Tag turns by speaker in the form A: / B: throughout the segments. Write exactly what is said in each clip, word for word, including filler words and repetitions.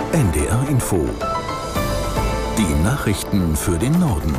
A: N D R Info. Die Nachrichten für den Norden.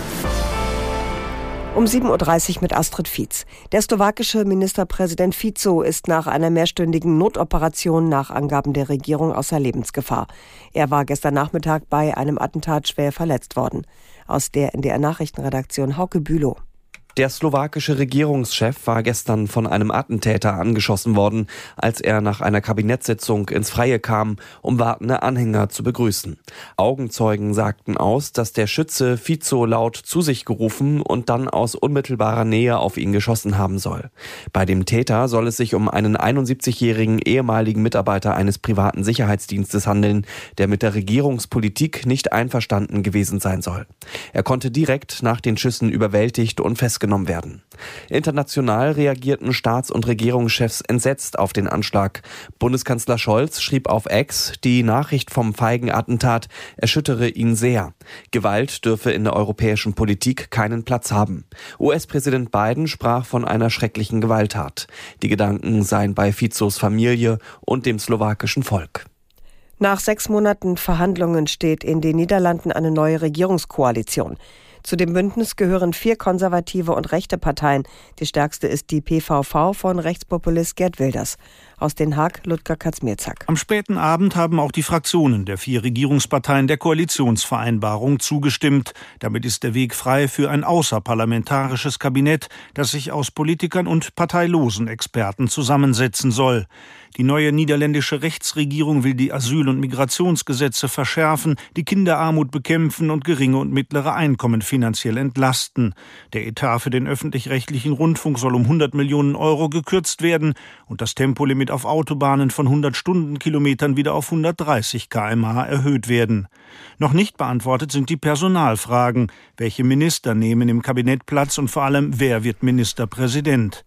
B: Um sieben Uhr dreißig mit Astrid Fietz. Der slowakische Ministerpräsident Fico ist nach einer mehrstündigen Notoperation nach Angaben der Regierung außer Lebensgefahr. Er war gestern Nachmittag bei einem Attentat schwer verletzt worden. Aus der N D R-Nachrichtenredaktion Hauke Bülow.
C: Der slowakische Regierungschef war gestern von einem Attentäter angeschossen worden, als er nach einer Kabinettssitzung ins Freie kam, um wartende Anhänger zu begrüßen. Augenzeugen sagten aus, dass der Schütze Fico laut zu sich gerufen und dann aus unmittelbarer Nähe auf ihn geschossen haben soll. Bei dem Täter soll es sich um einen einundsiebzigjährigen ehemaligen Mitarbeiter eines privaten Sicherheitsdienstes handeln, der mit der Regierungspolitik nicht einverstanden gewesen sein soll. Er konnte direkt nach den Schüssen überwältigt und festgenommen werden. International reagierten Staats- und Regierungschefs entsetzt auf den Anschlag. Bundeskanzler Scholz schrieb auf X, die Nachricht vom feigen Attentat erschüttere ihn sehr. Gewalt dürfe in der europäischen Politik keinen Platz haben. U S-Präsident Biden sprach von einer schrecklichen Gewalttat. Die Gedanken seien bei Ficos Familie und dem slowakischen Volk.
B: Nach sechs Monaten Verhandlungen steht in den Niederlanden eine neue Regierungskoalition. Zu dem Bündnis gehören vier konservative und rechte Parteien. Die stärkste ist die P V V von Rechtspopulist Geert Wilders. Aus Den Haag, Ludger Kaczmierzak.
D: Am späten Abend haben auch die Fraktionen der vier Regierungsparteien der Koalitionsvereinbarung zugestimmt. Damit ist der Weg frei für ein außerparlamentarisches Kabinett, das sich aus Politikern und parteilosen Experten zusammensetzen soll. Die neue niederländische Rechtsregierung will die Asyl- und Migrationsgesetze verschärfen, die Kinderarmut bekämpfen und geringe und mittlere Einkommen finanziell entlasten. Der Etat für den öffentlich-rechtlichen Rundfunk soll um hundert Millionen Euro gekürzt werden und das Tempolimit auf Autobahnen von hundert Stundenkilometern wieder auf hundertdreißig Kilometer pro Stunde erhöht werden. Noch nicht beantwortet sind die Personalfragen. Welche Minister nehmen im Kabinett Platz und vor allem, wer wird Ministerpräsident?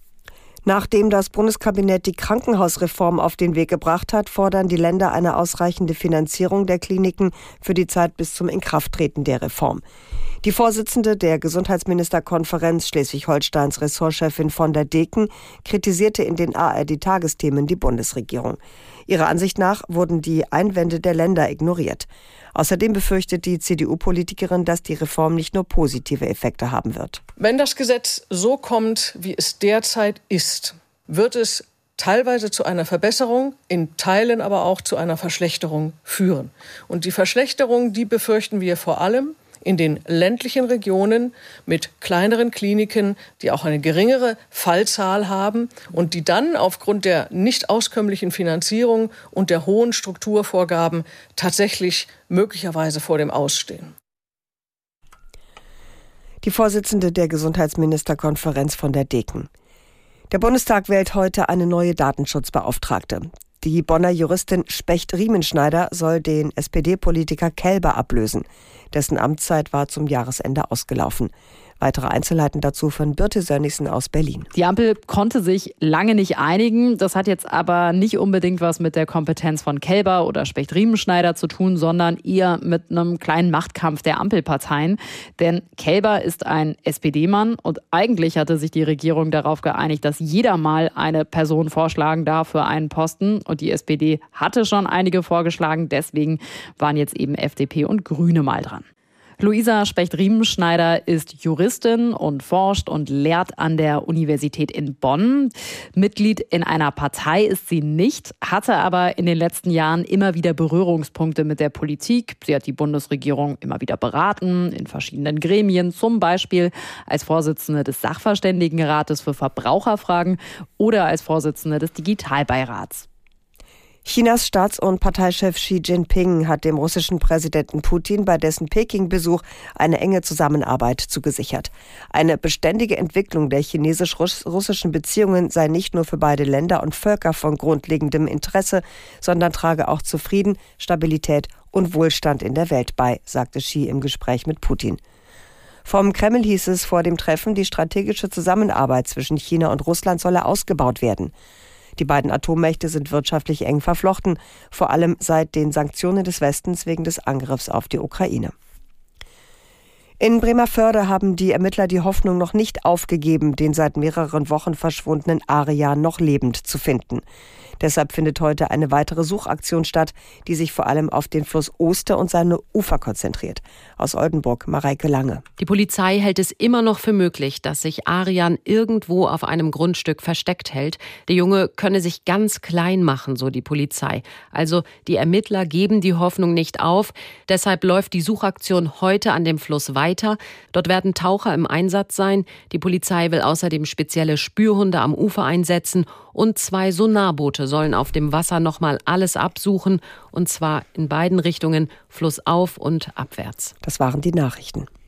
B: Nachdem das Bundeskabinett die Krankenhausreform auf den Weg gebracht hat, fordern die Länder eine ausreichende Finanzierung der Kliniken für die Zeit bis zum Inkrafttreten der Reform. Die Vorsitzende der Gesundheitsministerkonferenz Schleswig-Holsteins, Ressortchefin von der Deken, kritisierte in den A R D-Tagesthemen die Bundesregierung. Ihrer Ansicht nach wurden die Einwände der Länder ignoriert. Außerdem befürchtet die C D U-Politikerin, dass die Reform nicht nur positive Effekte haben wird.
E: Wenn das Gesetz so kommt, wie es derzeit ist, wird es teilweise zu einer Verbesserung, in Teilen aber auch zu einer Verschlechterung führen. Und die Verschlechterung, die befürchten wir vor allem in den ländlichen Regionen mit kleineren Kliniken, die auch eine geringere Fallzahl haben und die dann aufgrund der nicht auskömmlichen Finanzierung und der hohen Strukturvorgaben tatsächlich möglicherweise vor dem Aus stehen.
B: Die Vorsitzende der Gesundheitsministerkonferenz von der Deken. Der Bundestag wählt heute eine neue Datenschutzbeauftragte. Die Bonner Juristin Specht-Riemenschneider soll den S P D-Politiker Kelber ablösen. Dessen Amtszeit war zum Jahresende ausgelaufen. Weitere Einzelheiten dazu von Birte Sönnigsen aus Berlin.
F: Die Ampel konnte sich lange nicht einigen. Das hat jetzt aber nicht unbedingt was mit der Kompetenz von Kelber oder Specht-Riemenschneider zu tun, sondern eher mit einem kleinen Machtkampf der Ampelparteien. Denn Kelber ist ein S P D-Mann und eigentlich hatte sich die Regierung darauf geeinigt, dass jeder mal eine Person vorschlagen darf für einen Posten. Und die S P D hatte schon einige vorgeschlagen. Deswegen waren jetzt eben F D P und Grüne mal dran. Luisa Specht-Riemenschneider ist Juristin und forscht und lehrt an der Universität in Bonn. Mitglied in einer Partei ist sie nicht, hatte aber in den letzten Jahren immer wieder Berührungspunkte mit der Politik. Sie hat die Bundesregierung immer wieder beraten, in verschiedenen Gremien, zum Beispiel als Vorsitzende des Sachverständigenrates für Verbraucherfragen oder als Vorsitzende des Digitalbeirats.
B: Chinas Staats- und Parteichef Xi Jinping hat dem russischen Präsidenten Putin bei dessen Peking-Besuch eine enge Zusammenarbeit zugesichert. Eine beständige Entwicklung der chinesisch-russischen Beziehungen sei nicht nur für beide Länder und Völker von grundlegendem Interesse, sondern trage auch zu Frieden, Stabilität und Wohlstand in der Welt bei, sagte Xi im Gespräch mit Putin. Vom Kreml hieß es vor dem Treffen, die strategische Zusammenarbeit zwischen China und Russland solle ausgebaut werden. Die beiden Atommächte sind wirtschaftlich eng verflochten, vor allem seit den Sanktionen des Westens wegen des Angriffs auf die Ukraine. In Bremervörde haben die Ermittler die Hoffnung noch nicht aufgegeben, den seit mehreren Wochen verschwundenen Arian noch lebend zu finden. Deshalb findet heute eine weitere Suchaktion statt, die sich vor allem auf den Fluss Oster und seine Ufer konzentriert. Aus Oldenburg, Mareike Lange.
G: Die Polizei hält es immer noch für möglich, dass sich Arian irgendwo auf einem Grundstück versteckt hält. Der Junge könne sich ganz klein machen, so die Polizei. Also die Ermittler geben die Hoffnung nicht auf. Deshalb läuft die Suchaktion heute an dem Fluss weiter. Dort werden Taucher im Einsatz sein. Die Polizei will außerdem spezielle Spürhunde am Ufer einsetzen und zwei Sonarboote sollen auf dem Wasser nochmal alles absuchen, und zwar in beiden Richtungen, flussauf und abwärts.
B: Das waren die Nachrichten.